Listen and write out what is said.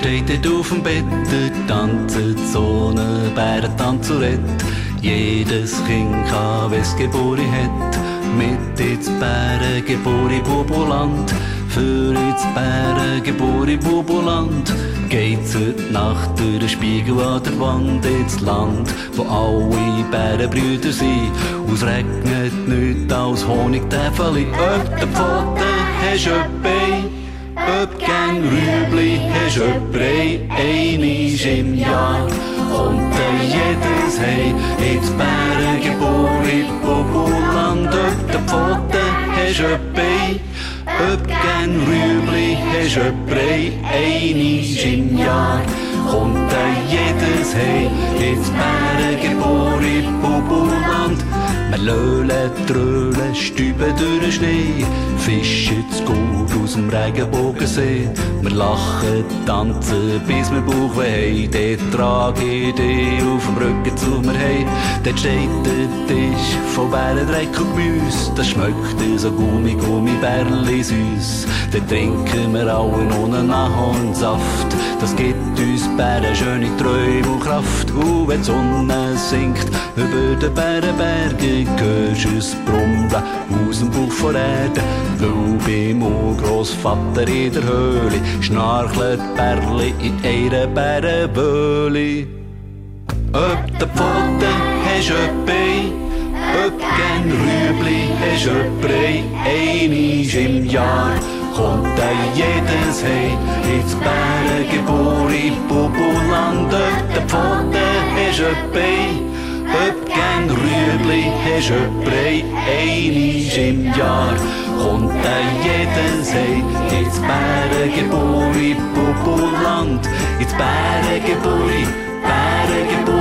steht dort auf dem Bett, dort tanzt so eine Bärentanzurette. Jedes Kind kann, wenn's Geburi hat, mit ins Bärengeburi Bubuland. Für ins Bärengeburi Bubuland geht's heute Nacht durch den Spiegel an der Wand ins Land, wo alle Bärenbrüder sind. Ausregnet nichts als Honigtäfeli. Ob der Pfote hast Bein, ob gern Rübli hast Brei, einisch im Jahr kommt jedes Hei ins Bärengeburi Bubuland. Ob der Pfote hast Bein, ob gern Rübli hast Brei, einisch im Jahr kommt jedes Hei ins Bärengeburi Bubuland. Wir löhlen, tröhlen, stüben durch den Schnee, fischen das Gold aus dem Regenbogensee. Wir lachen, tanzen, bis wir Bauchweh haben. Dort trage ich dich auf dem Rücken zu mir heim. Dort steht der Tisch von Bärendreck und Gemüse. Das schmeckt so Gummi-Bärli süß. Dort trinken wir alle noch einen Ahornsaft. Das gibt uns Bären schöne Träume und Kraft. Wenn die Sonne sinkt über den Bärenbergen, hörst du es brummen aus dem Bauch von Erde. Weil beim Urgroßvater in der Höhle schnarchelt Bärli in einer Bärenböhle. Ob der Pfote hast Bein, ob gern Rübli hast Brei, einisch im Jahr kommt jedes Hei ins Bärengeburi Bubuland. Ob der Pfote hast Bein, ob gern Rübli hast Brei, einisch im Jahr kommt jedes Hei ins Bärengeburi Bubuland. Ins Bärengeburi, Bärengeburi.